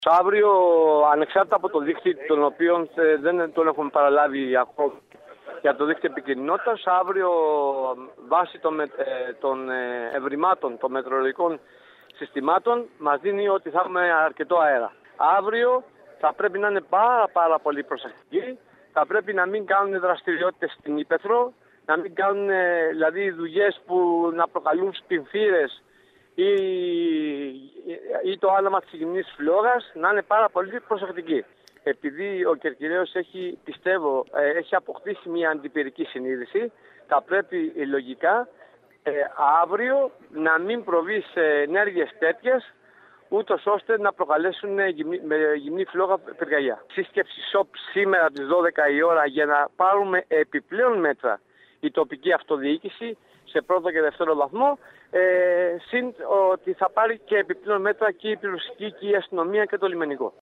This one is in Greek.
Αύριο, ανεξάρτητα από το δίκτυο, τον οποίο δεν τον έχουμε παραλάβει ακόμα για το δίκτυο επικοινωνίας, αύριο βάσει των ευρημάτων των μετεωρολογικών συστημάτων μας δίνει ότι θα έχουμε αρκετό αέρα. Αύριο θα πρέπει να είναι πάρα πολύ προσεκτικοί, θα πρέπει να μην κάνουν δραστηριότητες στην ύπαιθρο, να μην κάνουν δηλαδή δουλειές που να προκαλούν σπινθήρες ή το άλαμα της γυμνής φλόγας, να είναι πάρα πολύ προσεκτικοί. Επειδή ο Κερκυραίος έχει αποκτήσει μια αντιπυρική συνείδηση, θα πρέπει λογικά αύριο να μην προβεί σε ενέργειες τέτοιες, ούτως ώστε να προκαλέσουν με γυμνή φλόγα πυρκαγιά. Σύσκεψη ΣΟΠ σήμερα τις 12 η ώρα για να πάρουμε επιπλέον μέτρα η τοπική αυτοδιοίκηση σε πρώτο και δεύτερο βαθμό, συν ότι θα πάρει και επιπλέον μέτρα και η πυροσβεστική και η αστυνομία και το λιμενικό.